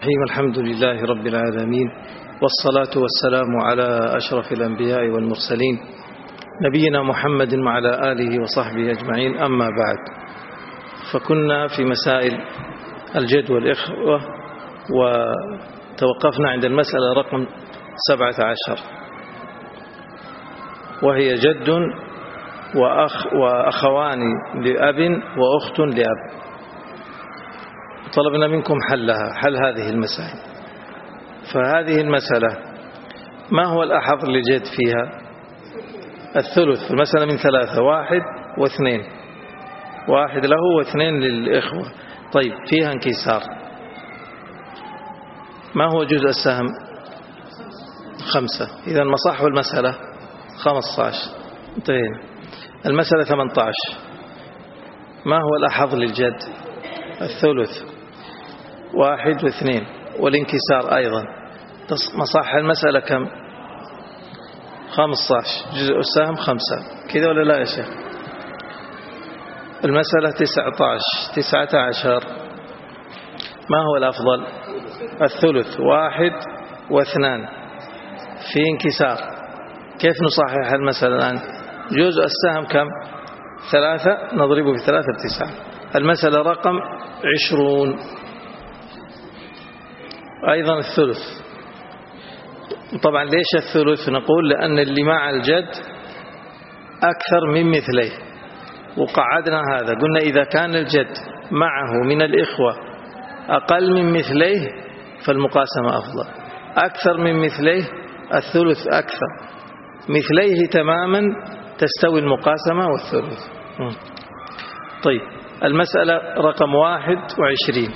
الحمد لله رب العالمين، والصلاة والسلام على أشرف الأنبياء والمرسلين نبينا محمد وعلى آله وصحبه أجمعين. أما بعد، فكنا في مسائل الجد والإخوة وتوقفنا عند المسألة رقم 17، وهي جد وأخوان لأب وأخت لأب. طلبنا منكم حل هذه المسائل. فهذه المسألة ما هو الأحظ للجد فيها؟ الثلث. المسألة من 3، 1 و2، 1 له و2 للإخوة. طيب، فيها انكسار. ما هو جزء السهم؟ 5. إذا مصح المسألة 15. انتهينا. المسألة 18. ما هو الأحظ للجد؟ الثلث، 1 و2 والانكسار أيضا. مصح المسألة كم؟ 15. جزء السهم 5. كذا ولا لا يا شيخ؟ المسألة 19. ما هو الأفضل؟ الثلث، 1 و2 في انكسار. كيف نصحح المسألة الآن؟ جزء السهم كم؟ 3، نضربه في 3 ب9. المسألة رقم 20. أيضا الثلث. طبعا ليش الثلث؟ نقول لأن اللي مع الجد أكثر من مثليه، وقعدنا هذا. قلنا إذا كان الجد معه من الإخوة أقل من مثليه فالمقاسمة أفضل. أكثر من مثليه الثلث أكثر. مثليه تماما تستوي المقاسمة والثلث. طيب، المسألة رقم 21.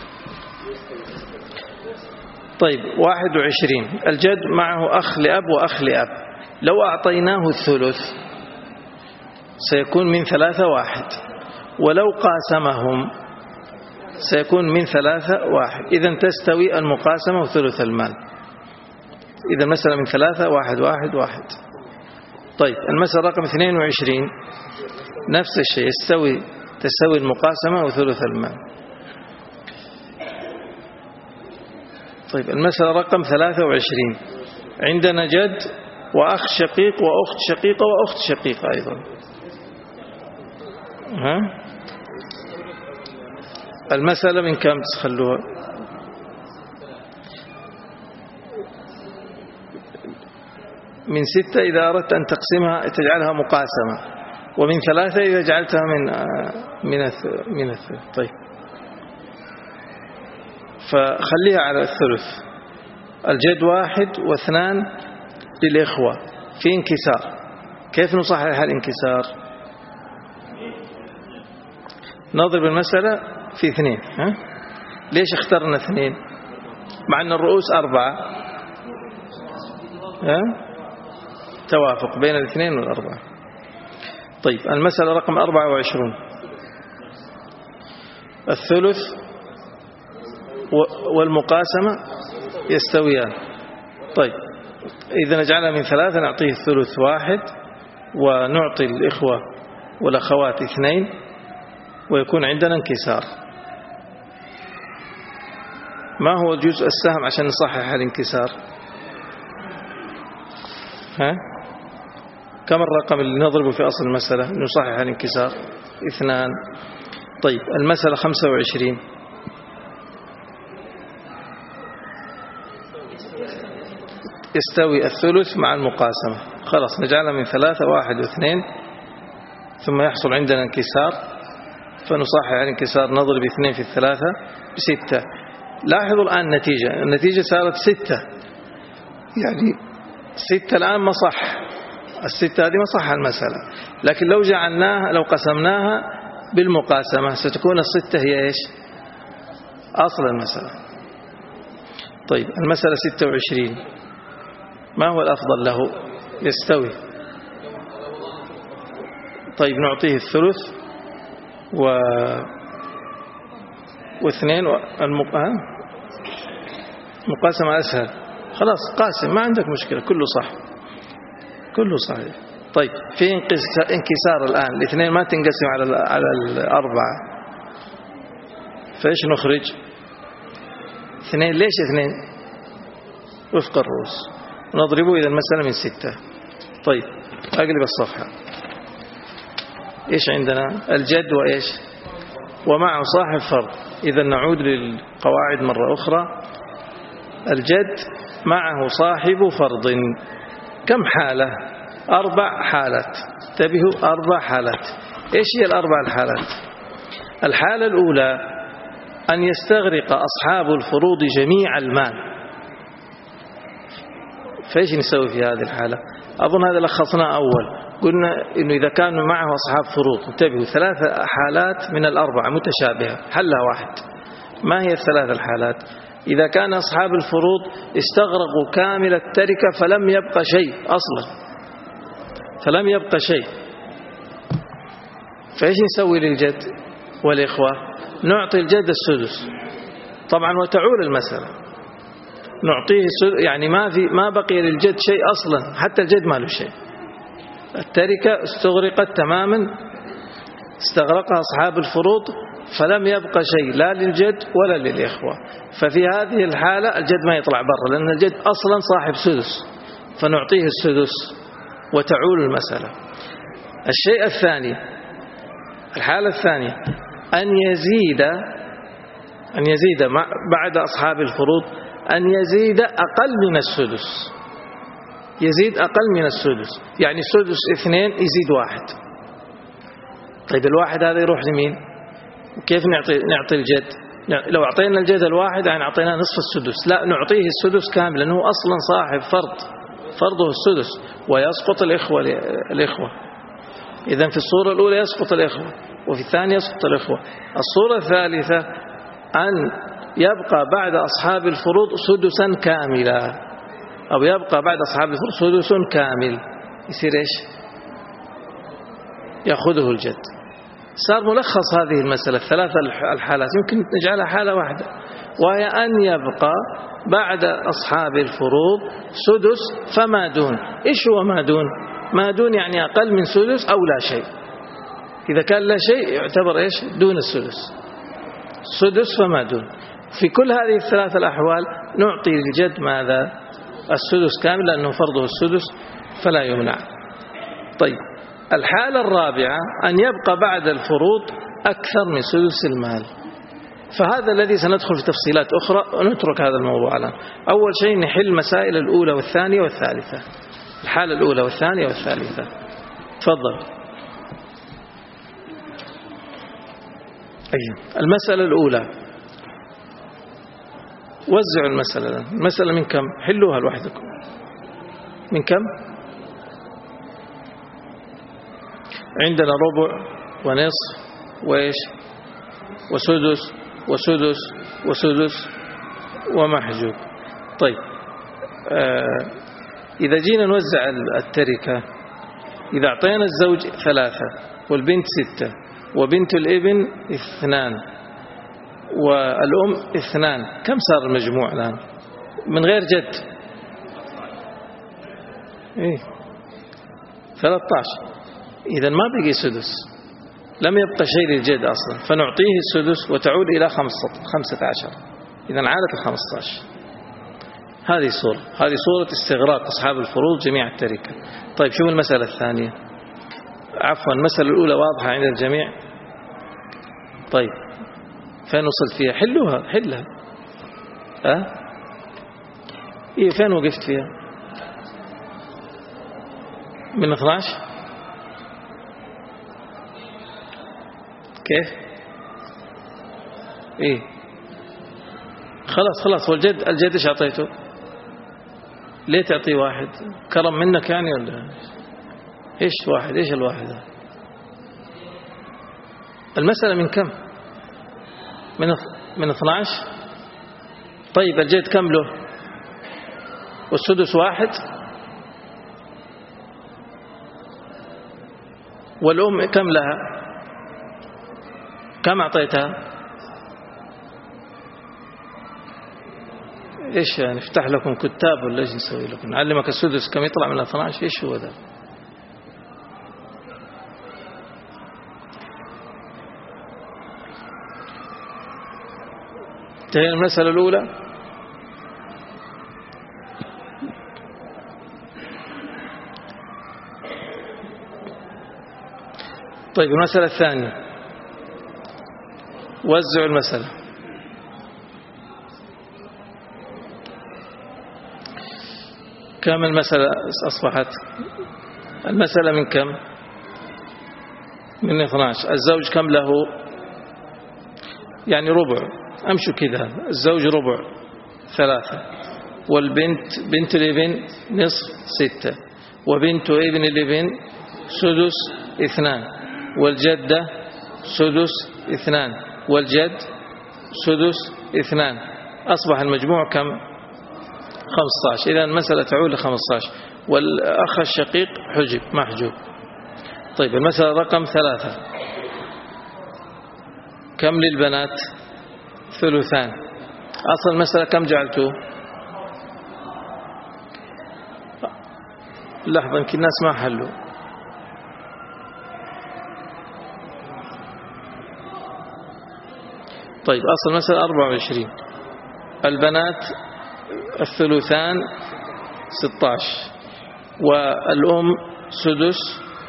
طيب، 21. الجد معه أخ لأب وأخ لأب. لو أعطيناه الثلث سيكون من 3 1، ولو قاسمهم سيكون من 3 1. إذن تستوي المقاسمة وثلث المال. إذا المسألة من 3 1 1 1. طيب، المسألة رقم 22 نفس الشيء، تستوي المقاسمة وثلث المال. طيب، المسألة رقم 23. عندنا جد وأخ شقيق وأخت شقيقة وأخت شقيقة أيضا. المسألة من كم تخلوها؟ من 6 إذا أردت أن تقسمها تجعلها مقاسمة، ومن 3 إذا جعلتها من الثلث. طيب، فخليها على الثلث. الجد 1 و2 للإخوة في انكسار. كيف نصحح الانكسار؟ نضرب المسألة في 2. ليش اخترنا 2 مع أن الرؤوس 4؟ توافق بين 2 و4. طيب، المسألة رقم 24. الثلث والمقاسمة يستويان. طيب، إذا نجعلها من 3 نعطيه الثلث 1، ونعطي الإخوة والأخوات 2، ويكون عندنا انكسار. ما هو جزء السهم عشان نصحح الانكسار؟ كم الرقم اللي نضربه في أصل المسألة نصحح الانكسار؟ 2. طيب، المسألة 25. يستوي الثلث مع المقاسمة. خلاص، نجعلها من 3 1 و2، ثم يحصل عندنا انكسار، فنصحح الانكسار. نضرب 2 في 3 ب6. لاحظوا الآن النتيجة صارت 6. يعني 6 الآن مصح. 6 هذه مصح المسألة. لكن لو قسمناها بالمقاسمة ستكون 6 هي إيش؟ أصل المسألة. طيب، المسألة 26. ما هو الأفضل له؟ يستوي. طيب، نعطيه الثلث و2. المقاسمة أسهل. خلاص، قاسم، ما عندك مشكلة، كله صح، كله صحيح. طيب، في انكسار الآن. 2 ما تنقسم على 4، فإيش نخرج؟ 2. ليش 2؟ وفق الرؤوس. نضربه إذا المسألة من 6. طيب أقلب الصفحة. إيش عندنا؟ الجد وإيش؟ ومعه صاحب فرض. إذا نعود للقواعد مرة أخرى. الجد معه صاحب فرض. كم حالة؟ 4 حالات. انتبهوا، 4 حالات. إيش هي ال4 الحالات؟ الحالة الأولى أن يستغرق أصحاب الفروض جميع المال. فإيش نسوي في هذه الحالة؟ أظن هذا لخصنا أول. قلنا إنه إذا كانوا معه أصحاب فروض، انتبهوا، 3 حالات من ال4 متشابهة، حلها واحد. ما هي ال3 الحالات؟ إذا كان أصحاب الفروض استغرقوا كامل التركة فلم يبقى شيء أصلا، فلم يبقى شيء، فإيش نسوي للجد والإخوة؟ نعطي الجد السدس طبعا، وتعول المسألة. نعطيه السدس، يعني ما بقي للجد شيء أصلا، حتى الجد ما له شيء. التركة استغرقت تماما، استغرقها أصحاب الفروض فلم يبقى شيء لا للجد ولا للإخوة. ففي هذه الحالة الجد ما يطلع برا، لأن الجد أصلا صاحب سدس، فنعطيه السدس وتعول المسألة. الشيء الثاني، الحالة الثانية، أن يزيد بعد أصحاب الفروض، أن يزيد أقل من السدس. يزيد أقل من السدس، يعني السدس 2 يزيد 1. طيب الواحد هذا يروح لمين؟ وكيف نعطي الجد؟ لو أعطينا الجد الواحد يعني أعطيناه نصف السدس. لا، نعطيه السدس كامل، لأنه أصلا صاحب فرضه السدس، ويسقط الإخوة. إذن في الصورة الأولى يسقط الإخوة، وفي الثانية يسقط الإخوة. الصورة الثالثة أن يبقى بعد أصحاب الفروض سدسا كاملا، أو يبقى بعد أصحاب الفروض سدس كامل. يصير إيش؟ يأخذه الجد. صار ملخص هذه المسألة 3 الحالات، يمكن نجعلها حالة واحدة، وهي أن يبقى بعد أصحاب الفروض سدس فما دون. إيش هو ما دون؟ ما دون يعني أقل من سدس أو لا شيء. إذا كان لا شيء يعتبر إيش؟ دون السدس. سدس فما دون. في كل هذه ال3 الأحوال نعطي الجد ماذا؟ السدس كامل، لأنه فرضه السدس فلا يمنع. طيب الحالة الرابعة أن يبقى بعد الفروض أكثر من سدس المال. فهذا الذي سندخل في تفصيلات أخرى، ونترك هذا الموضوع الآن. أول شيء نحل مسائل الأولى والثانية والثالثة. الحالة الأولى والثانية والثالثة. تفضل. المسألة الأولى، وزعوا المسألة الآن. المسألة من كم؟ حلوها لوحدكم. من كم؟ عندنا ربع ونصف وإيش وسدس وسدس وسدس ومحجوب. طيب إذا جينا نوزع التركة، إذا أعطينا الزوج 3 والبنت 6 وبنت الابن 2 والأم 2، كم صار المجموع الآن من غير جد؟ 13. إذا ما بقي سدس، لم يبقى شيء للجد أصلا، فنعطيه السدس وتعود إلى 15. إذا عادت 15. هذه صورة استغراق أصحاب الفروض جميع التركة. طيب شوف المسألة الثانية. عفوا، المسألة الأولى واضحة عند الجميع. طيب فين وصلت فيها؟ حلها. فين وقفت فيها؟ من 12. كيف؟ خلاص والجد ايش اعطيته؟ ليه تعطيه 1؟ كرم منك يعني ولا ايش 1؟ ايش الواحد؟ المسألة من كم؟ من 12. طيب الجد كم له؟ والسدس 1، والأم كم لها؟ كم أعطيتها؟ إيش يعني نفتح لكم كتاب ولا إيش نسوي لكم؟ نعلمك السدس كم يطلع من 12؟ إيش هو ذا؟ انتهينا المسألة الأولى. طيب المسألة الثانية، وزعوا المسألة. كم المسألة أصبحت؟ المسألة من كم؟ من 12. الزوج كم له؟ يعني ربع، أمشوا كذا. الزوج ربع 3، والبنت بنت الابن نصف 6، وبنت ابن الابن سدس 2، والجدة سدس 2، والجد سدس 2. أصبح المجموع كم؟ 15. إذا المسألة تعود ل 15، والأخ الشقيق حجب محجوب. طيب المسألة رقم 3، كم للبنات؟ 3. أصل المسألة كم جعلته؟ لحظة يمكن الناس ما حلوا. طيب أصل المسألة 24، البنات 3 16، والأم سدس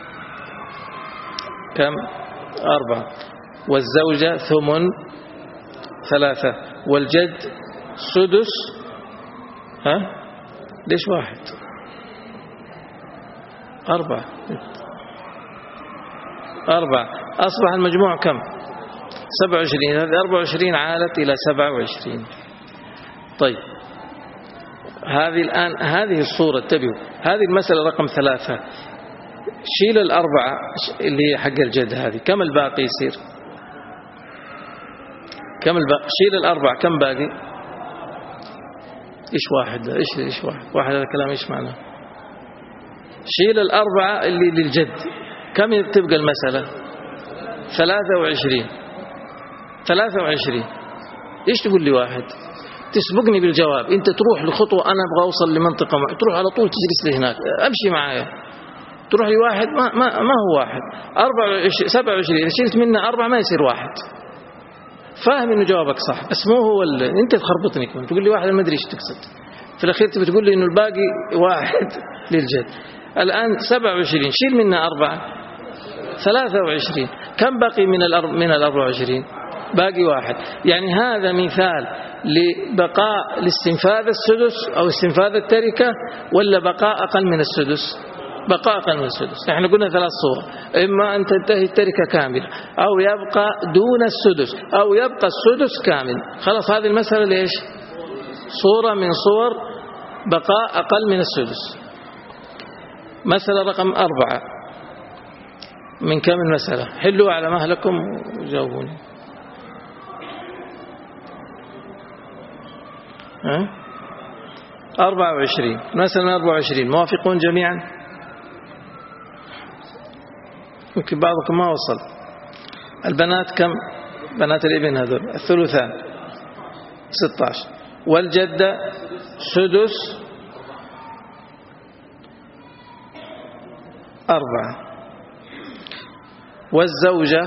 كم؟ 4، والزوجة ثمن 3، والجد سدس ليش 1 4. أصبح المجموع كم؟ 27. هذه 24 عالت إلى 27. طيب هذه الآن هذه الصورة، انتبهوا، هذه المسألة رقم 3. شيل 4 اللي هي حق الجد، هذه كم الباقي يصير؟ كم الباقي؟ شيل 4 كم باقي؟ إيش 1؟ إيش 1 هذا الكلام إيش معناه؟ شيل 4 اللي للجد، كم تبقى المسألة؟ 23. إيش تقول لي 1؟ تسبقني بالجواب. أنت تروح لخطوة، أنا أبغى أوصل لمنطقة تروح على طول تجلس لي هناك، أمشي معايا. تروح لي 1 ما هو 1. 27 إذا شلت منه 4 ما يصير 1. فاهم إنه جوابك صح، بس مو هو أنت تخربطني كمان. تقول لي 1 أنا ما أدري إيش تقصد. في الأخير تبي تقول لي إنه الباقي 1 للجد. الآن 27 شيل منه 4 23. كم باقي من 24؟ باقي 1. يعني هذا مثال لبقاء لاستنفاذ السدس أو استنفاذ التركة، ولا بقاء أقل من السدس؟ بقاء أقل من السدس. احنا قلنا 3 صور، إما أن تنتهي التركة كاملة، أو يبقى دون السدس، أو يبقى السدس كامل. خلاص هذه المسألة ليش؟ صورة من صور بقاء أقل من السدس. مسألة رقم 4، من كم المسألة؟ حلوا على مهلكم وجاوبوني. 24. مثلا 24 موافقون جميعا؟ يمكن بعضكم ما وصل. البنات كم؟ بنات الابن هذول 3 16، والجدة سدس 4، والزوجة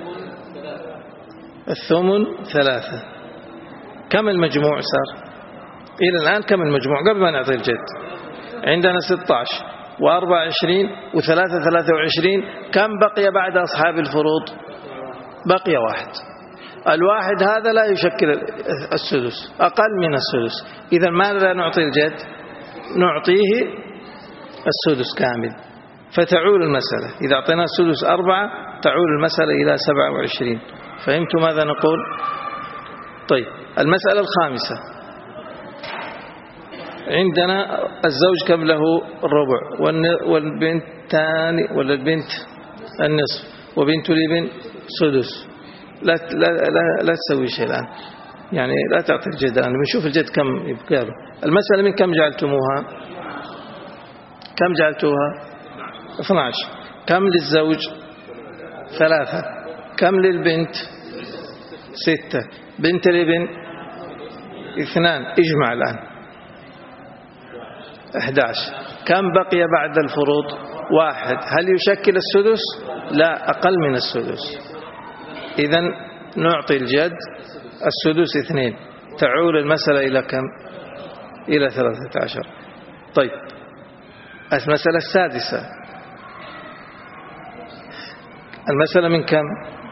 الثمن 3. كم المجموع صار؟ إلى الآن كم المجموع قبل ما نعطي الجد؟ عندنا 16 و24 و3 23. كم بقي بعد أصحاب الفروض؟ بقي 1. الواحد هذا لا يشكل السدس، أقل من السدس. إذا ماذا نعطي الجد؟ نعطيه السدس كامل. فتعول المسألة إذا أعطينا السدس 4 تعول المسألة إلى 27. فهمتوا ماذا نقول؟ طيب المسألة الخامسة، عندنا الزوج كم له؟ الربع، والبنت الثاني ولا البنت النصف، وبنت الابن سدس. لا تسوي شيء الآن، يعني لا تعطي الجد الآن، بنشوف الجد كم يبقى له. المسألة من كم جعلتموها؟ كم جعلتوها؟ 12. كم للزوج؟ 3. كم للبنت؟ 6. بنت الابن 2. اجمع الآن 11. كم بقي بعد الفروض؟ 1. هل يشكل السدس؟ لا، أقل من السدس. إذن نعطي الجد السدس 2. تعول المسألة إلى كم؟ إلى 13. طيب المسألة السادسة، المسألة من كم؟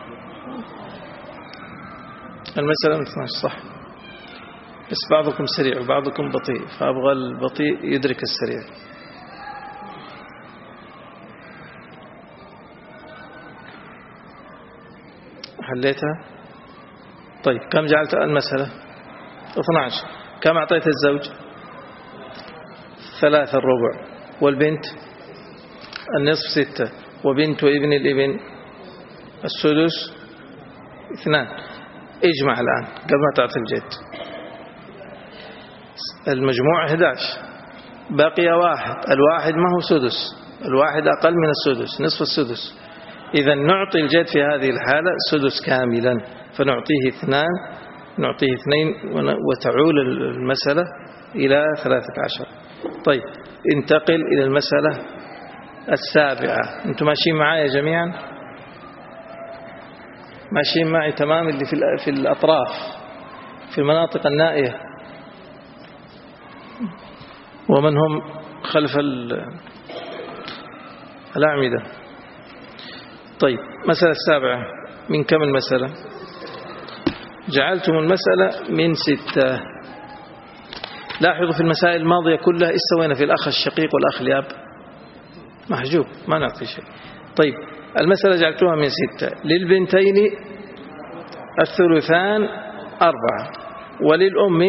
المسألة من 12 صح، بس بعضكم سريع وبعضكم بطيء، فأبغى البطيء يدرك السريع. حليتها؟ طيب كم جعلت المسألة؟ 12. كم أعطيت الزوج؟ 3 الربع، والبنت النصف 6، وبنت وابن الابن السدس 2. اجمع الآن قبل ما تعطي الجد. المجموع 11، بقي 1. الواحد ما هو سدس، الواحد أقل من السدس، نصف السدس. إذا نعطي الجد في هذه الحالة سدس كاملا، فنعطيه 2، نعطيه 2 وتعول المسألة إلى 13. طيب انتقل إلى المسألة 7. أنتم ماشيين معايا جميعا؟ ماشيين معي تمام؟ اللي في الأطراف، في المناطق النائية، ومن هم خلف الأعمدة. طيب مسألة 7 من كم المسألة؟ جعلتم المسألة من 6. لاحظوا في المسائل الماضية كلها استوينا في الأخ الشقيق والأخ الأب، محجوب ما نعطي شيء. طيب المسألة جعلتوها من 6. للبنتين 3 4، وللأم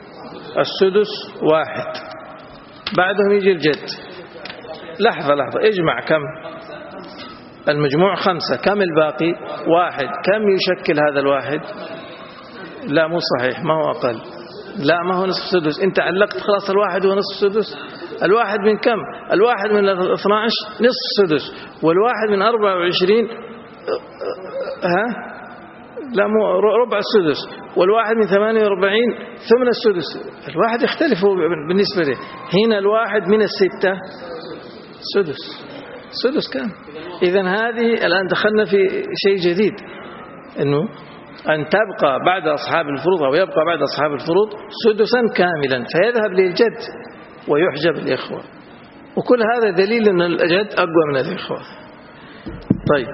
6 1. بعدهم يجي الجد. لحظة اجمع كم؟ المجموع 5. كم الباقي؟ 1. كم يشكل هذا الواحد؟ لا مو صحيح، ما هو أقل، لا ما هو نصف سدس. انت علقت خلاص الواحد هو نصف سدس. الواحد من كم؟ الواحد من 12 نصف سدس، والواحد من 24 لا مو ربع السدس، والواحد من 48 ثمن السدس. الواحد يختلف بالنسبة له. هنا الواحد من 6 سدس كام؟ إذن هذه الآن دخلنا في شيء جديد، أنه أن تبقى بعد أصحاب الفروض أو يبقى بعد أصحاب الفروض سدسا كاملا، فيذهب للجد ويحجب الإخوة. وكل هذا دليل أن الجد أقوى من الإخوة. طيب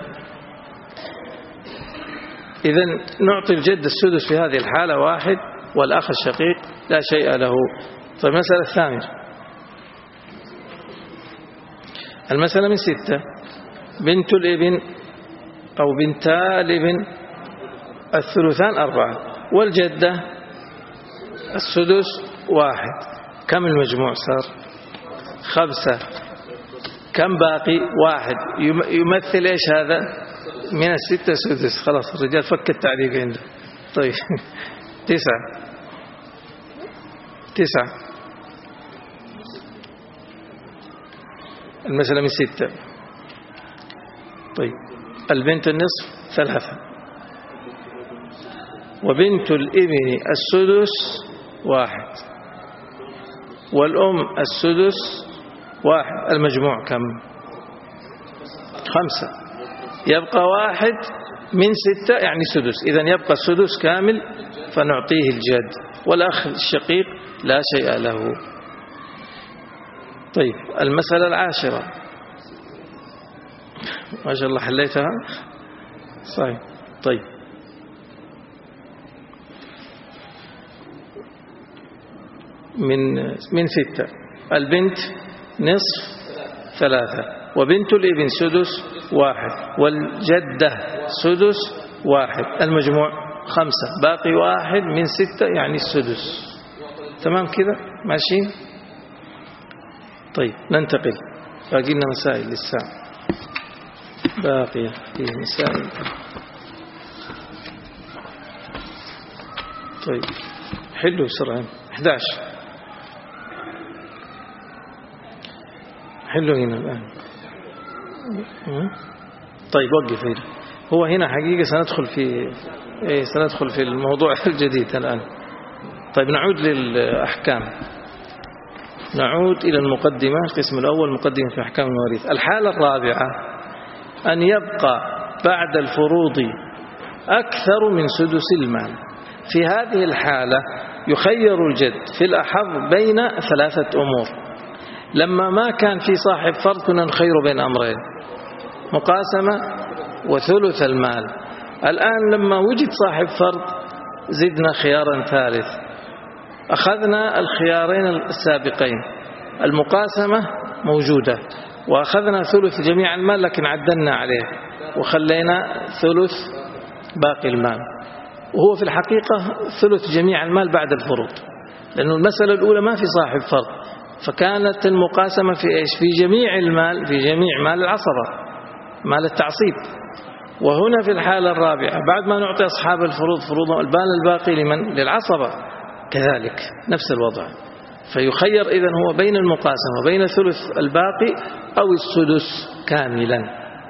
إذن نعطي الجد السدس في هذه الحالة 1، والأخ الشقيق لا شيء له. طيب المسألة 8. المسألة من 6. بنت الابن أو بنتا الابن 3 4، والجدة 6 1. كم المجموع صار؟ 5. كم باقي؟ 1. يمثل إيش هذا؟ من 6 سدس. خلاص الرجال فك التعليق عنده. طيب 9. المسألة من 6. طيب البنت النصف 3، وبنت الابن 6 1، والأم 6 1. المجموع كم؟ 5. يبقى 1 من 6 يعني سدس. إذن يبقى السدس كامل فنعطيه الجد، والأخ الشقيق لا شيء له. طيب المسألة 10. ما شاء الله حليتها صحيح. طيب من 6. البنت نصف 3، وبنت الابن 6 1، والجدة 6 1. المجموع 5. باقي 1 من 6 يعني السدس. تمام كذا ماشي؟ طيب ننتقل، باقي لنا مسائل للساعة، باقي فيه مسائل. طيب حلوا بسرعة. 11 حلوا هنا الآن. طيب وقف هنا. هو هنا حقيقة سندخل في الموضوع الجديد الآن. طيب نعود للأحكام، نعود إلى المقدمة. القسم الأول مقدمة في أحكام المواريث. الحالة الرابعة أن يبقى بعد الفروض أكثر من سدس المال. في هذه الحالة يخير الجد في الأحظ بين 3 أمور. لما ما كان في صاحب فرض كنا نخير بين أمرين: مقاسمة وثلث المال. الآن لما وجد صاحب فرض زدنا خيارا ثالث، أخذنا الخيارين السابقين، المقاسمة موجودة وأخذنا ثلث جميع المال لكن عدلنا عليه وخلينا ثلث باقي المال، وهو في الحقيقة ثلث جميع المال بعد الفروض، لأن المسألة الأولى ما في صاحب فرض، فكانت المقاسمة في إيش؟ في جميع المال، في جميع مال العصبة، مال التعصيب. وهنا في الحالة الرابعة بعد ما نعطي أصحاب الفروض فروضهم، المال الباقي لمن؟ للعصبة، كذلك نفس الوضع. فيخير إذن هو بين المقاسمة وبين ثلث الباقي أو السدس كاملا.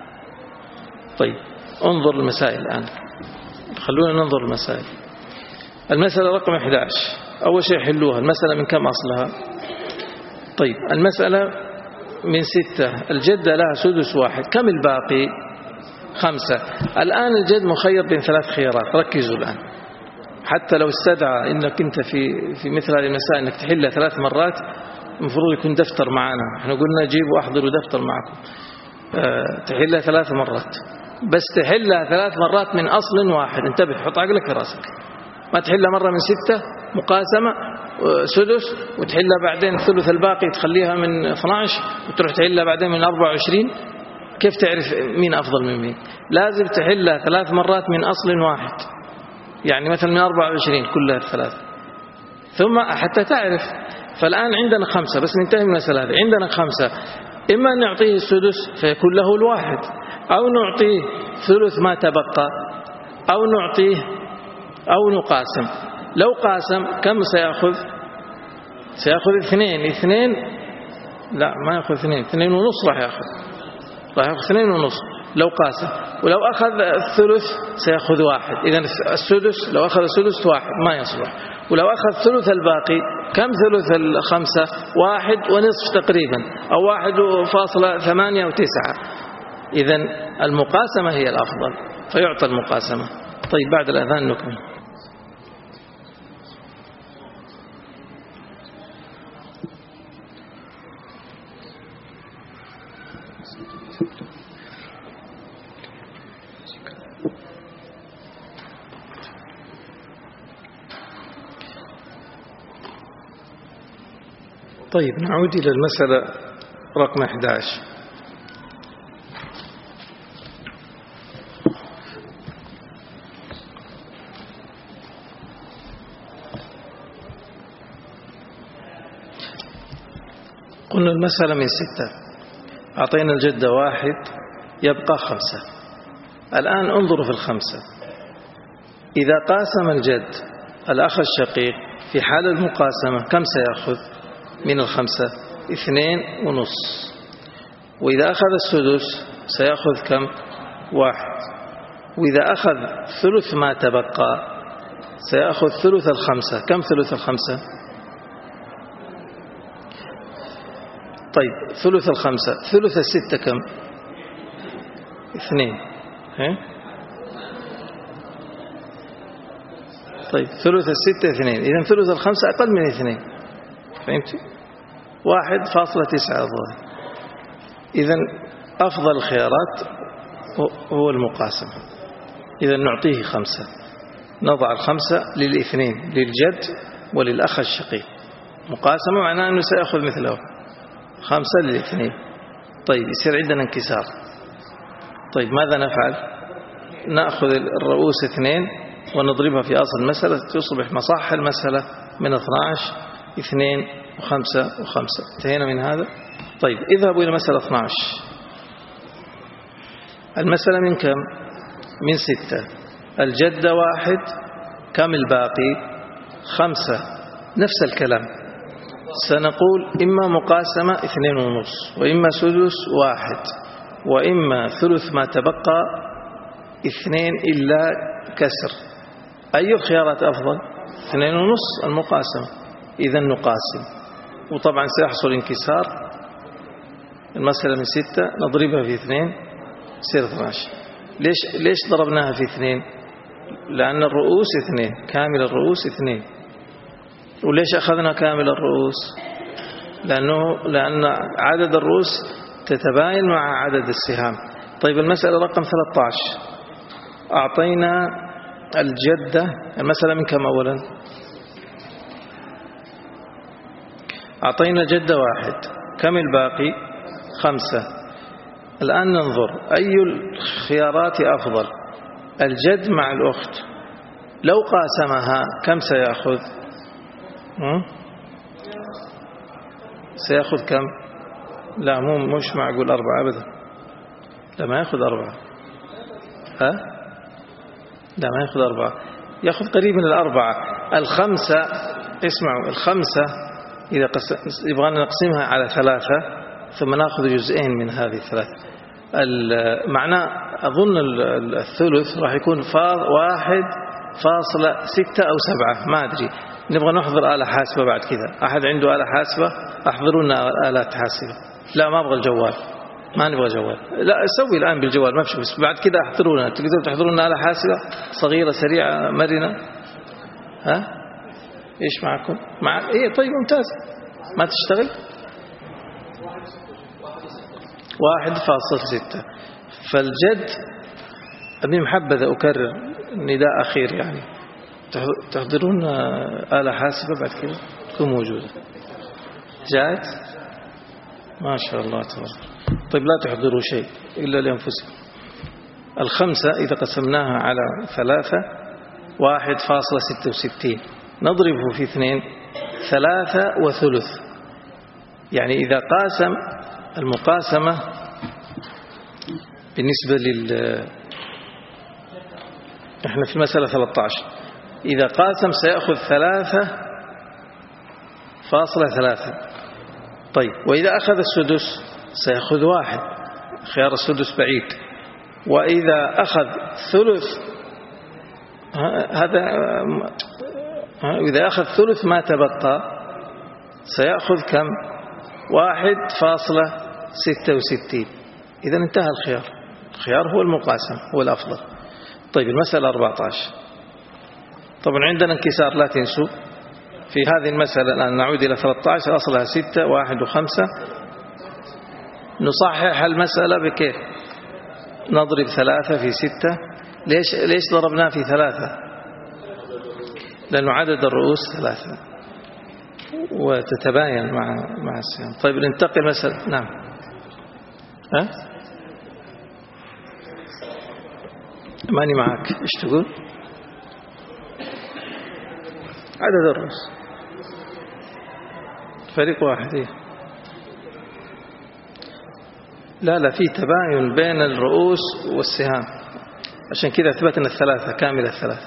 طيب انظر المسائل الآن، خلونا ننظر المسائل. المسألة رقم 11 أول شيء حلوها. المسألة من كم أصلها؟ طيب المسألة من 6. الجدة لها سدس واحد، كم الباقي؟ 5. الآن الجد مخير بين 3 خيارات، ركزوا الآن حتى لو استدعى إنك أنت في مثل هذه المسائل إنك تحلها 3 مرات، المفروض يكون دفتر معنا، احنا قلنا جيبوا أحضروا دفتر معكم، تحلها 3 مرات، بس تحلها 3 مرات من أصل واحد. انتبه، حط عقلك في راسك، ما تحلها مرة من 6 مقاسمة سدس وتحلها بعدين ثلث الباقي تخليها من 12 وتروح تحلها بعدين من 24. كيف تعرف مين أفضل من مين؟ لازم تحلها 3 مرات من أصل واحد، يعني مثلا من 24 كلها 3 ثم حتى تعرف. فالآن عندنا 5، بس ننتهي من المسألة هذه. عندنا 5، إما نعطيه السدس فيكون له الواحد، أو نعطيه ثلث ما تبقى، أو نعطيه أو نقاسم. لو قاسم كم سيأخذ؟ سيأخذ 2. لا ما يأخذ 2 ونص، راح يأخذ 2 ونص لو قاسم. ولو أخذ الثلث سيأخذ 1. إذن السدس لو أخذ السدس 1 ما يصلح. ولو أخذ ثلث الباقي، كم ثلث 5؟ 1 ونصف تقريبا، أو 1.8 أو 9. إذن المقاسمة هي الأفضل فيعطى المقاسمة. طيب بعد الأذان نكمل. طيب نعود إلى المسألة رقم 11. قلنا المسألة من 6، أعطينا الجدة 1 يبقى 5. الآن انظروا في 5. إذا قاسم الجد الأخ الشقيق في حال المقاسمة كم سيأخذ من 5؟ 2 ونص. وإذا أخذ السدس سيأخذ كم؟ 1. وإذا أخذ ثلث ما تبقى سيأخذ ثلث 5. كم ثلث 5؟ طيب ثلث 5 ثلث 6 كم؟ 2. طيب ثلث 6 2. إذن ثلث 5 أقل من 2، فهمت؟ 1.9 الظاهر. إذن أفضل الخيارات هو المقاسمة. إذن نعطيه 5، نضع 5 للاثنين، للجد وللأخ الشقيق. مقاسمة معناه أنه سيأخذ مثله 5 للاثنين. طيب يصير عندنا انكسار. طيب ماذا نفعل؟ نأخذ الرؤوس 2 ونضربها في أصل المسألة تصبح مصح المسألة من 12 2 و5 و5. انتهينا من هذا. طيب اذهبوا إلى مسألة 12. المسألة من كم؟ من 6. الجدة 1، كم الباقي؟ 5. نفس الكلام، سنقول إما مقاسمة 2 ونص، وإما سدس 1، وإما ثلث ما تبقى 2 إلا كسر. أي الخيارات أفضل؟ 2 ونص المقاسمة. إذن نقاسم، وطبعا سيحصل انكسار. المسألة من 6 نضربها في 2 يصير 12. ليش ضربناها في 2؟ لأن الرؤوس 2، كامل الرؤوس 2. وليش أخذنا كامل الرؤوس؟ لأن عدد الرؤوس تتباين مع عدد السهام. طيب المسألة رقم 13 أعطينا الجدة. المسألة من كم أولا؟ أعطينا جدة 1. كم الباقي؟ 5. الآن ننظر أي الخيارات أفضل. الجد مع الأخت لو قاسمها كم سيأخذ؟ سيأخذ كم؟ لا مش معقول 4 أبدا. لا ما يأخذ 4. ها؟ لا ما يأخذ 4. يأخذ قريب من 4. 5. اسمعوا 5 إذا يبغانا نقسمها على 3 ثم نأخذ جزئين من هذه 3. معناه أظن الثلث راح يكون 1.6 أو 7 ما أدري. نبغى نحضر آلة حاسبة بعد كذا. أحد عنده آلة حاسبة؟ أحضروا لنا آلات حاسبة. لا ما أبغى الجوال، ما نبغى جوال. لا سوي الآن بالجوال ما في بس بعد كذا احضرونا. تقدروا تحضرون آلة حاسبة صغيرة سريعة مرنة؟ ها إيش معكم؟ إيه طيب ممتاز. ما تشتغل 1.6. فالجد أبي محبذة أكرر نداء أخير يعني تحضرون آلة حاسبة بعد كذا تكون موجودة. جاءت ما شاء الله تبارك. طيب لا تحضروا شيء إلا لأنفسكم. 5 إذا قسمناها على 3 1.66 نضربه في 2 3.3. يعني إذا قاسم المقاسمة بالنسبة احنا في المسألة 13 إذا قاسم سيأخذ 3.3. طيب وإذا أخذ السدس سيأخذ 1. خيار السدس بعيد. وإذا أخذ ثلث إذا أخذ ثلث ما تبقى سيأخذ كم؟ 1.66. إذا انتهى الخيار. الخيار هو المقاسم هو الأفضل. طيب المسألة 14 طبعا عندنا انكسار لا تنسوا في هذه المسألة. الآن نعود إلى 13 أصلها 6 1 و5. نصحح المسألة بكيف؟ نضرب 3 في 6. ليش ضربناه في 3؟ لأنه عدد الرؤوس 3 وتتباين مع السهام. طيب ننتقل مثلا. نعم ها ماني معك. ايش تقول؟ عدد الرؤوس فريق واحد. إيه؟ لا في تباين بين الرؤوس والسهام عشان كذا اثبتنا 3 كاملة 3.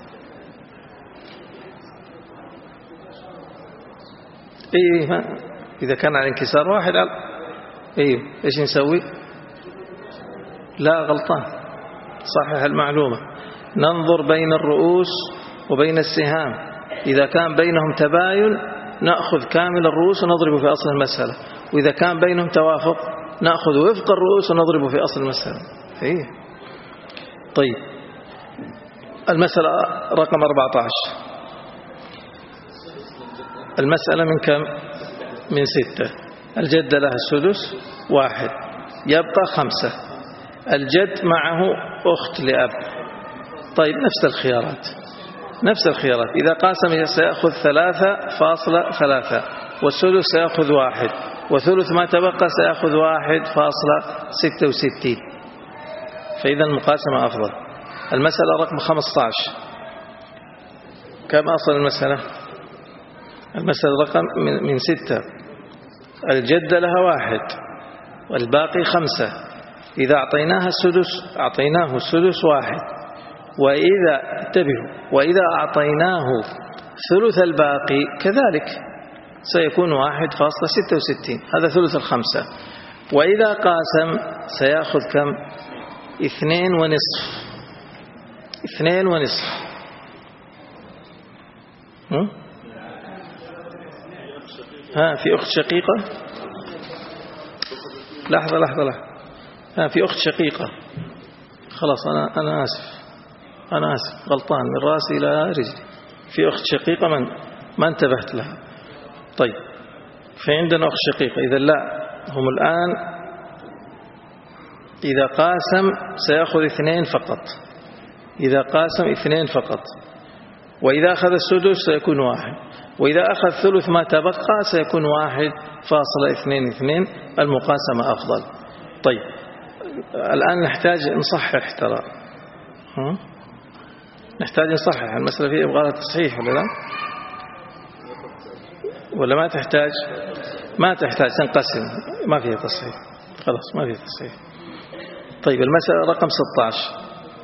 إيه إذا كان على انكسار واحد إيه إيش نسوي؟ لا غلطان صحح المعلومة. ننظر بين الرؤوس وبين السهام. إذا كان بينهم تباين نأخذ كامل الرؤوس ونضرب في أصل المسألة. وإذا كان بينهم توافق نأخذ وفق الرؤوس ونضرب في أصل المسألة. إيه؟ طيب المسألة رقم 14 المسألة من كم؟ من 6. الجدة لها السدس 1 يبقى 5. الجد معه أخت لأب. طيب نفس الخيارات. إذا قاسم سيأخذ 3.3 والسدس سيأخذ 1 وثلث ما تبقى سيأخذ 1.66. فإذا المقاسمة أفضل. المسألة رقم 15 كم أصل المسألة؟ المسألة رقم من 6. الجدة لها 1 والباقي 5. إذا أعطيناه السدس 1. وإذا أعطيناه ثلث الباقي كذلك سيكون 1.66. هذا ثلث 5. وإذا قاسم سيأخذ كم؟ 2.5. 2.5. في أخت شقيقة. لحظة. في أخت شقيقة. خلاص أنا آسف غلطان من رأسي إلى رجلي. في أخت شقيقة ما انتبهت لها. طيب في عندنا أخت شقيقة. إذا لا هم الآن إذا قاسم سيأخذ 2 فقط، إذا قاسم 2 فقط. وإذا أخذ السدس سيكون 1، وإذا أخذ ثلث ما تبقى سيكون 1.22. المقاسمة أفضل. طيب الآن نحتاج نصحح، ترى نحتاج نصحح المسألة، فيها يبغى لها تصحيح ولا لا؟ ولا ما تحتاج؟ ما تحتاج، تنقسم، ما فيها تصحيح، خلاص ما فيها تصحيح. طيب المسألة رقم 16.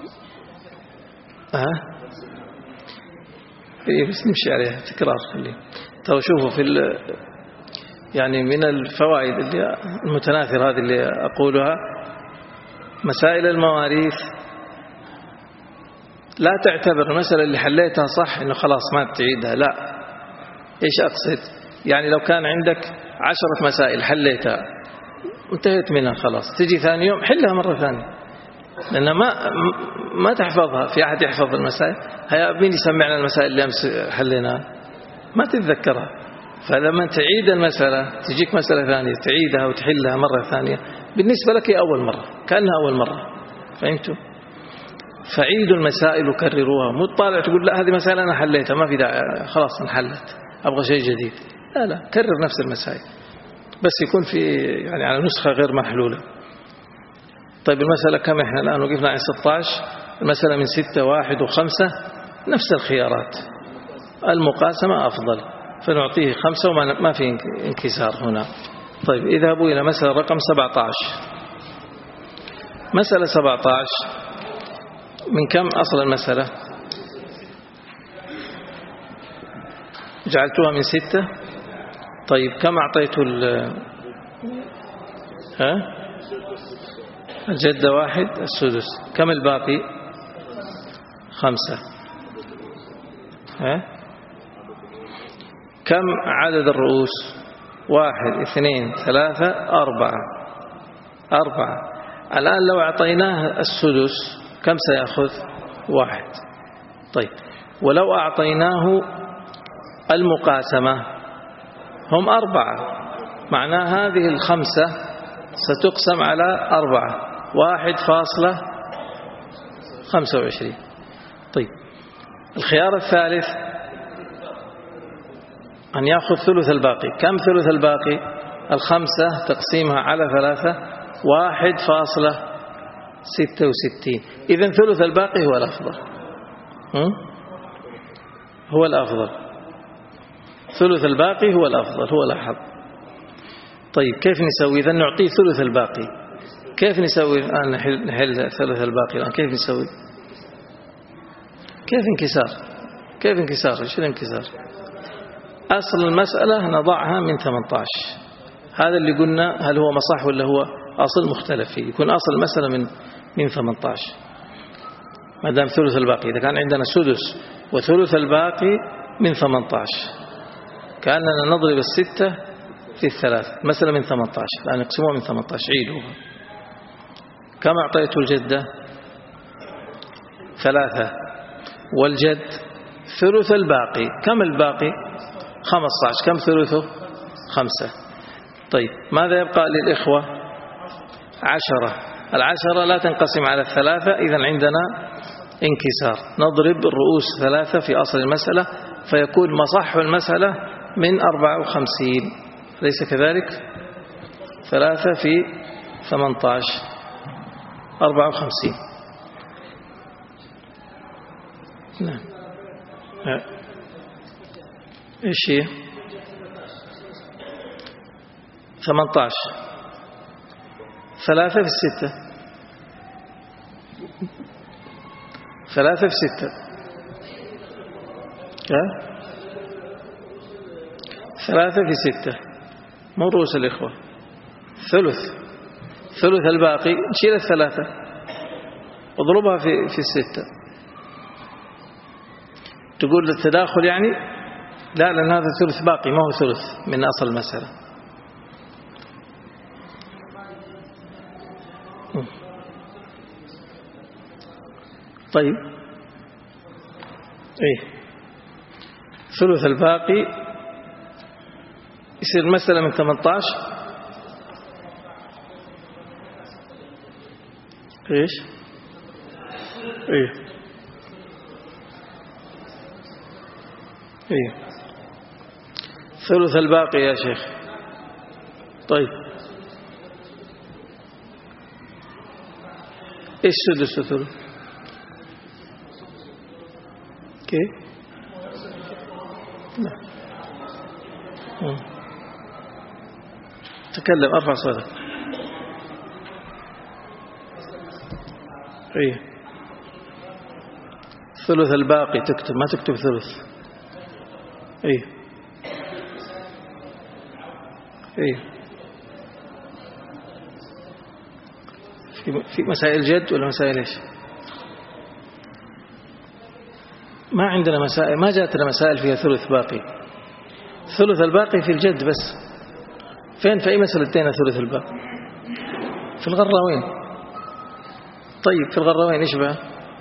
إيه بس نمشي عليها تكرار خليه. ترى شوفوا يعني من الفوائد اللي المتناثرة هذه اللي أقولها، مسائل المواريث لا تعتبر المسألة اللي حليتها صح إنه خلاص ما تعيدها، لا. إيش أقصد؟ يعني لو كان عندك 10 مسائل حليتها انتهيت منها خلاص، تجي ثاني يوم حلها مرة ثانية، لأن ما تحفظها. في أحد يحفظ المسائل؟ هيا مين يسمعنا المسائل اللي أمس حليناها؟ ما تتذكرها. فلما تعيد المسألة تجيك مسألة ثانية تعيدها وتحلها مرة ثانية، بالنسبة لك هي أول مرة، كأنها أول مرة. فهمتوا؟ فعيدوا المسائل وكرروها، مو تطالع تقول لا هذه مسألة أنا حليتها ما في داعي خلاص انحلت أبغى شيء جديد. لا كرر نفس المسائل، بس يكون في يعني على نسخة غير محلولة. طيب المسألة كم إحنا الآن وقفنا عن 16؟ المسألة من 6 1 و5 نفس الخيارات، المقاسمة أفضل فنعطيه 5 وما في انكسار هنا. طيب اذهبوا إلى مسألة رقم 17. مسألة 17 من كم أصل المسألة؟ جعلتوها من 6. طيب كم أعطيته الجدة 1 السدس، كم الباقي؟ 5. كم عدد الرؤوس؟ 1 2 3 4. الآن لو أعطيناه السدس كم سيأخذ؟ 1. طيب ولو أعطيناه المقاسمة هم 4، معناه هذه 5 ستقسم على 4 1.25. طيب الخيار الثالث أن يأخذ ثلث الباقي. كم ثلث الباقي؟ 5 تقسيمها على 3 1.66. إذن ثلث الباقي هو الأفضل، هو الأفضل، ثلث الباقي هو الأفضل، هو الأحب. طيب كيف نسوي؟ إذن نعطيه ثلث الباقي. كيف نسوي الآن؟ نحل ثلث الباقي الآن كيف نسوي؟ كيف انكسار؟ إيش الانكسار؟ أصل المسألة نضعها من 18. هذا اللي قلنا هل هو مصح ولا هو أصل مختلف فيه. يكون أصل المسألة من 18 ما دام ثلث الباقي. إذا كان عندنا سدس وثلث الباقي من 18 كأننا نضرب 6 في 3. مسألة من 18 الآن نقسموها من 18. عيدوها. كم أعطيته الجدة؟ 3. والجد ثلث الباقي. كم الباقي؟ 15. كم ثلثه؟ 5. طيب ماذا يبقى للإخوة؟ 10. 10 لا تنقسم على 3، إذن عندنا انكسار. نضرب الرؤوس 3 في أصل المسألة فيكون مصح المسألة من 54. ليس كذلك؟ 3 في 18 54. نعم. إيش هي؟ 18. 3 في 6. 3 في 6 3 في 6 مو رؤوس الإخوة، ثلث الباقي نشيل 3 اضربها في 6. تقول التداخل يعني؟ لا، لأن هذا ثلث باقي ما هو ثلث من أصل المسألة. طيب إيه ثلث الباقي يصير المسألة من 18 إيش؟ إيه إيه ثلث الباقي يا شيخ. طيب إيش سدس وثلث؟ كيف؟ لا تكلم، أرفع صوتك. إيه ثلث الباقي تكتب، ما تكتب ثلث. إيه إيه في مسائل جد ولا مسائل إيش؟ ما عندنا مسائل، ما جاءتنا مسائل فيها ثلث باقي. ثلث الباقي في الجد بس. فين في أي مسألة ادينا ثلث الباقي؟ في الغراوين. طيب في الغراوين إيش بقى؟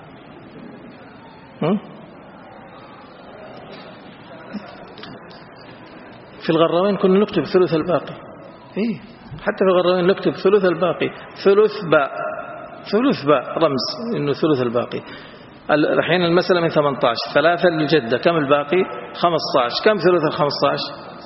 في الغراوين كنا نكتب ثلث الباقي. إيه حتى في الغراوين نكتب ثلث الباقي، ثلث باء، ثلث باء رمز إنه ثلث الباقي. الحين المسألة من 18، 3 للجدة، كم الباقي؟ 15. كم ثلث 15؟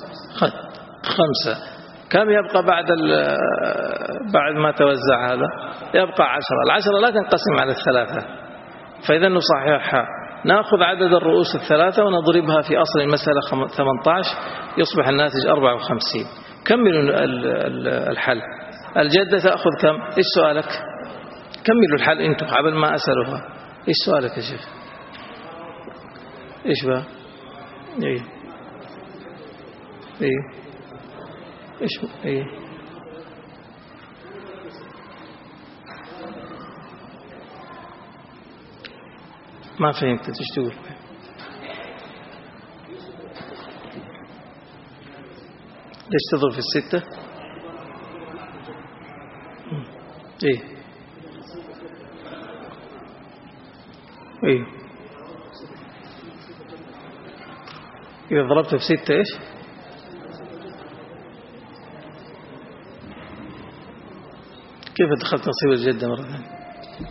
5. كم يبقى بعد ما توزع هذا؟ يبقى 10. 10 لا تنقسم على 3، فإذا نصححها، نأخذ عدد الرؤوس 3 ونضربها في أصل المسألة 18، يصبح الناتج 54. كملوا الحل. الجدة تأخذ كم؟ إيش سؤالك؟ كملوا الحل أنتم قبل ما أسألها. إيش سؤالك يا شيخ؟ إيش بقى؟ إيه إيه إيش إيه ما فهمت إيش تقول؟ ليش تضرب في 6؟ إيه إيه إذا ضربت في 6 إيش؟ كيف دخلت نصيب الجدة مرة ثانية؟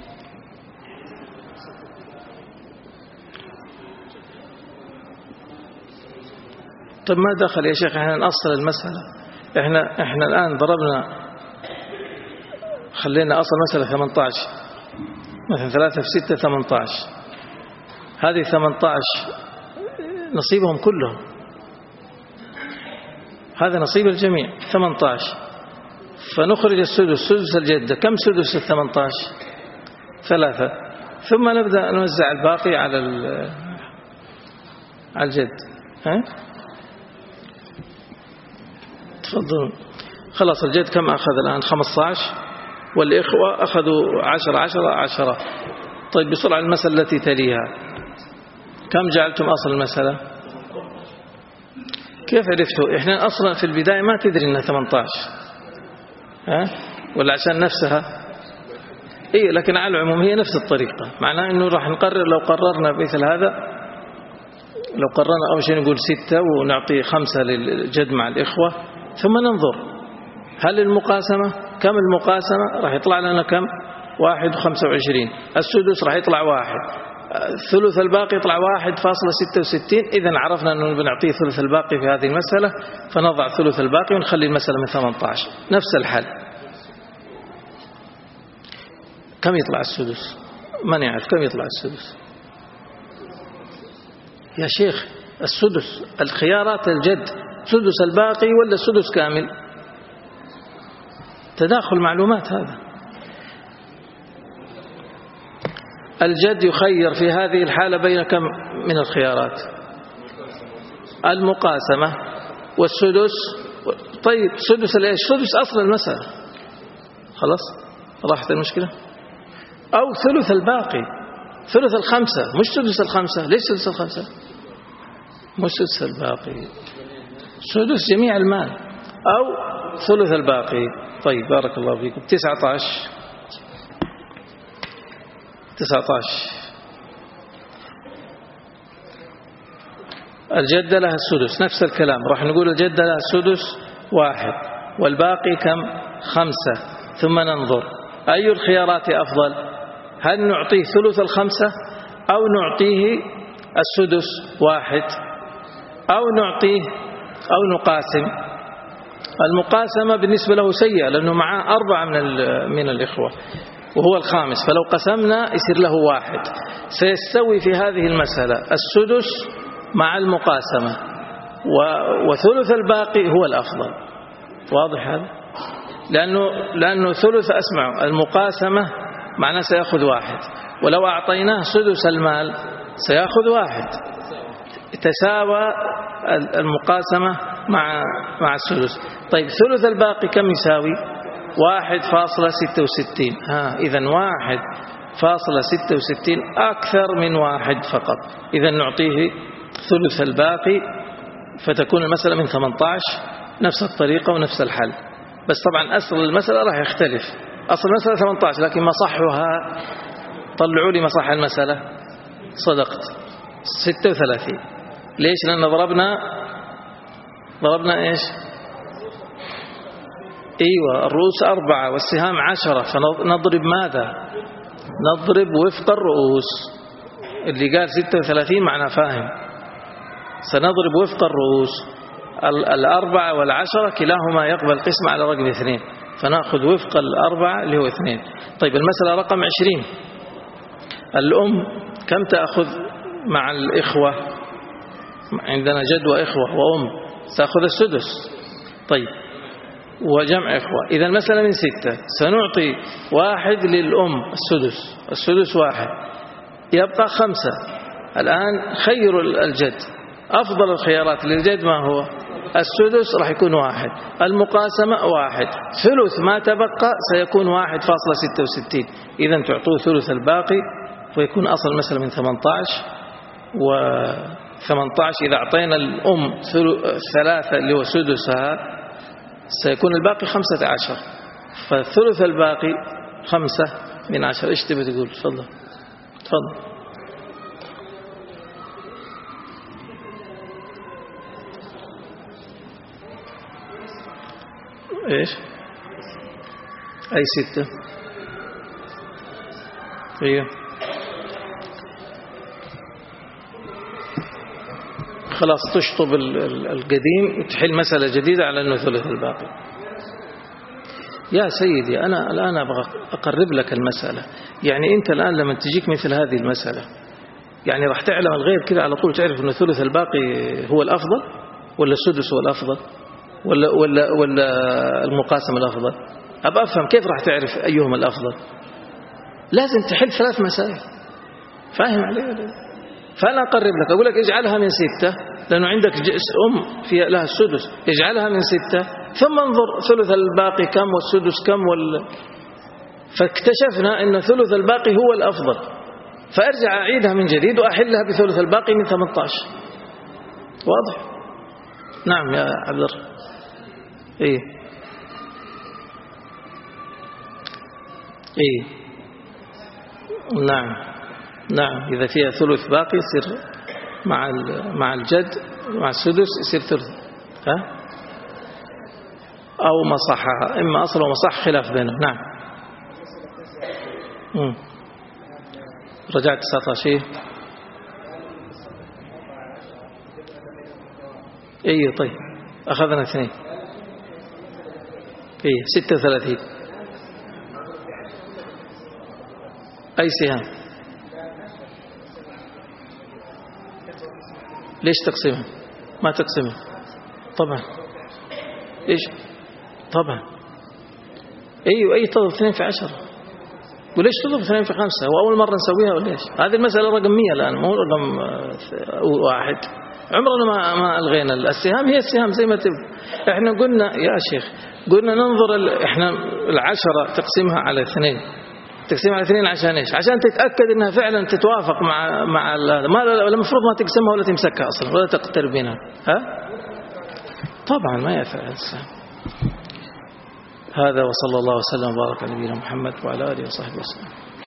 طيب ما دخل يا شيخ، احنا نأصل المسألة. احنا الآن ضربنا، خلينا أصل مسألة 18 مثلا، 3 في 6 18. هذه 18 نصيبهم كلهم، هذا نصيب الجميع 18. فنخرج السدس، سدس الجدة. كم سدس 18؟ 3. ثم نبدأ نوزع الباقي على الجد. ها تفضلوا. خلاص الجد كم أخذ الآن؟ 15، والإخوة أخذوا 10. طيب بسرعة المسألة التي تليها، كم جعلتم أصل المسألة؟ كيف عرفتوا؟ إحنا أصلا في البداية ما تدري إنها 18، ها؟ ولا عشان نفسها؟ إيه لكن على العموم هي نفس الطريقة. معناه إنه راح نقرر، لو قررنا مثل هذا، لو قررنا أول شيء نقول 6 ونعطي 5 للجد مع الإخوة، ثم ننظر هل المقاسمة، كم المقاسمة راح يطلع لنا كم؟ 1.25. السدس راح يطلع 1. ثلث الباقي يطلع 1.66. إذن عرفنا أنه بنعطيه ثلث الباقي في هذه المسألة، فنضع ثلث الباقي ونخلي المسألة من 18. نفس الحل. كم يطلع السدس؟ من يعرف كم يطلع السدس؟ يا شيخ السدس الخيارات الجد، سدس الباقي ولا السدس كامل؟ تداخل معلومات هذا. الجد يخير في هذه الحالة بين كم من الخيارات؟ المقاسمة والسدس. طيب سدس الايش؟ سدس أصل المسألة، خلاص راحت المشكلة. أو ثلث الباقي، ثلث 5، مش سدس 5. ليش سدس 5؟ مش سدس الباقي، سدس جميع المال، أو ثلث الباقي. طيب بارك الله فيكم. 19. الجدة لها السدس، نفس الكلام. راح نقول الجدة لها السدس 1، والباقي كم؟ 5. ثم ننظر أي الخيارات أفضل؟ هل نعطيه ثلث الخمسة أو نعطيه السدس واحد أو نعطيه أو نقاسم؟ المقاسمة بالنسبة له سيئة لأنه معاه 4 من الإخوة وهو الخامس، فلو قسمنا يصير له واحد. سيستوي في هذه المسألة السدس مع المقاسمة وثلث الباقي هو الأفضل. واضح هذا؟ لأنه ثلث أسمعوا المقاسمة معناه سيأخذ واحد، ولو أعطيناه سدس المال سيأخذ واحد. تساوى المقاسمة مع السدس. طيب ثلث الباقي كم يساوي؟ 1.66. إذن 1.66 أكثر من واحد فقط. إذن نعطيه ثلث الباقي فتكون المسألة من 18. نفس الطريقة ونفس الحل، بس طبعا أصل المسألة راح يختلف. أصل المسألة 18 لكن مصحها طلعوا لي مصح المسألة. صدقت 36. ليش؟ لأن ضربنا إيش؟ أيوة الرؤوس 4 والسهام 10، فنضرب ماذا؟ نضرب وفق الرؤوس. اللي قال 36 معنا فاهم. سنضرب وفق الرؤوس. 4 و10 كلاهما يقبل قسمة على رقم 2، فنأخذ وفق 4 اللي هو 2. طيب المسألة رقم 20. الأم كم تأخذ مع الإخوة؟ عندنا جد وإخوة وأم، تأخذ السدس. طيب وجمع إخوة، إذا المسألة من 6. سنعطي 1 للأم السدس 1، يبقى 5. الآن خير الجد. أفضل الخيارات للجد ما هو؟ السدس راح يكون 1، المقاسمة 1، ثلث ما تبقى سيكون 1.66. إذا تعطوه ثلث الباقي ويكون أصل المسألة من 18. و18 إذا أعطينا الأم 3 اللي هو سدسها سيكون الباقي 15، فالثلث الباقي 5 من 10. إيش تبي تقول؟ تفضل. إيش؟ أي 6. أيوه خلاص تشطب القديم وتحل مسألة جديدة على أنه ثلث الباقي. يا سيدي أنا الآن أبغى أقرب لك المسألة. يعني أنت الآن لما تجيك مثل هذه المسألة يعني راح تعلم الغير كده على طول، تعرف أنه ثلث الباقي هو الأفضل ولا السدس هو الأفضل ولا المقاسم الأفضل. أبقى أفهم كيف راح تعرف أيهما الأفضل. لازم تحل 3 مسائل. فاهم علي؟ فأنا أقرب لك أقول لك اجعلها من 6 لأنه عندك أم فيها لها السدس، اجعلها من 6 ثم انظر ثلث الباقي كم والسدس كم فاكتشفنا أن ثلث الباقي هو الأفضل، فأرجع أعيدها من جديد وأحلها بثلث الباقي من 18. واضح؟ نعم يا عبد الله. إيه نعم إذا فيها ثلث باقي يصير مع الجد مع السدس يصير ثلث أو مصحها، إما أصل ومصح خلاف بينهم. نعم رجعت 19. أيه طيب أخذنا 2. 36. أي سهام؟ ليش تقسمها؟ ما تقسمها طبعا. إيش طبعا؟ أي تضرب 2 في 10 وليش تضرب 2 في 5؟ وأول مرة نسويها ولا إيش؟ هذه المسألة رقم 100 الآن مو رقم 1. عمرنا ما ألغينا السهام، هي السهام زي ما تبغى. إحنا قلنا يا شيخ قلنا ننظر إحنا 10 تقسمها على 2. تقسمها على 2 عشان إيش؟ عشان تتأكد إنها فعلا تتوافق مع ما المفروض ما تقسمها ولا تمسكها أصلا ولا تقترب منها. طبعا ما يفعل السهام. هذا وصلى الله وسلم وبارك على نبينا محمد وعلى آله وصحبه وسلم.